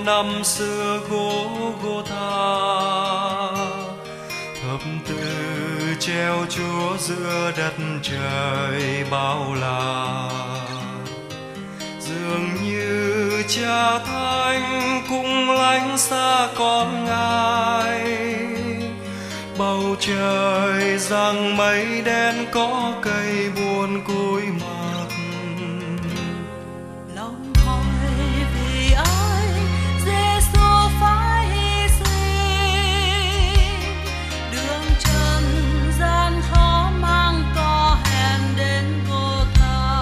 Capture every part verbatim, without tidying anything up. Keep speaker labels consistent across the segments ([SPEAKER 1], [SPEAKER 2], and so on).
[SPEAKER 1] năm xưa Gô-gô-tha, thập tự treo Chúa giữa đất trời bao la. Dường như Cha Thánh cũng lánh xa con Ngài, bầu trời giăng mây đen có cây buồn cúi mặt.
[SPEAKER 2] Lòng hỏi vì ai Giê-xu phải hy sinh, đường trần gian khó mang có hẹn đến Gô-tha.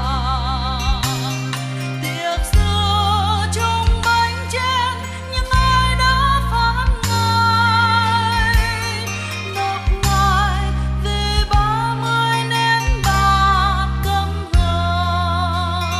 [SPEAKER 2] Tiệc xưa chung bánh chén nhưng ai đã phán Ngài, nộp Ngài vì ba mươi nén bạc cấm hờn.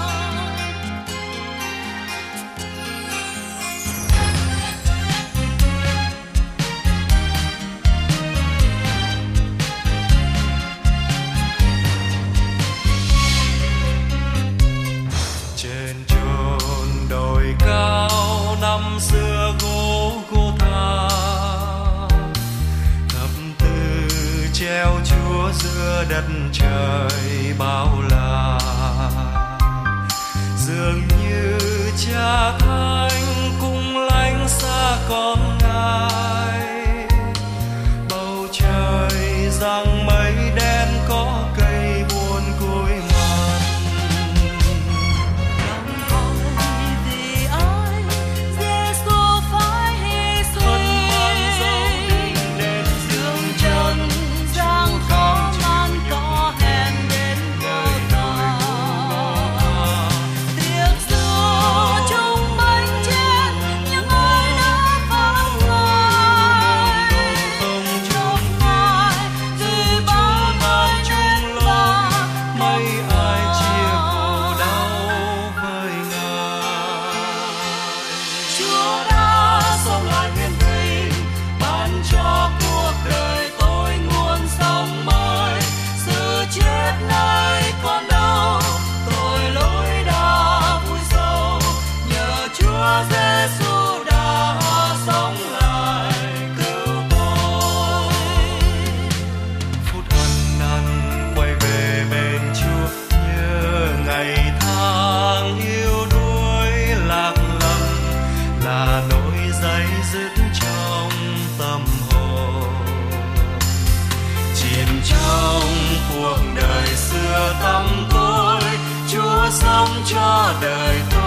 [SPEAKER 1] Trên chốn đồi cao năm xưa Gô-gô-tha, thập tự treo Chúa giữa đất trời bao la. Dường như Cha Thánh cũng lánh xa con Ngài, bầu trời giăng mây đen có cây buồn cúi mặt.
[SPEAKER 2] Lòng hỏi vì ai Giê-xu phải hy sinh, đường trần gian khó mang có hẹn đến Gô-tha. Tiệc xưa chung bánh chén nhưng ai đã phán Ngài, nộp Ngài vì ba mươi nén bạc
[SPEAKER 1] Mấy ai chia khổ đau với Ngài.
[SPEAKER 2] Chúa đã sống lại hiền thinh, ban cho cuộc đời tôi nguồn sống mới. Sự chết này còn đâu, tội lỗi đã vui sâu, nhờ Chúa Giê-xu đã sống lại cứu tôi.
[SPEAKER 1] Phút ân năn quay về bên Chúa, nhớ ngày tháng yêu đuối lạc lầm là nỗi dây dứt trong tâm hồn. Chìm trong cuộc đời xưa tăm tối, Chúa sống cho đời tôi.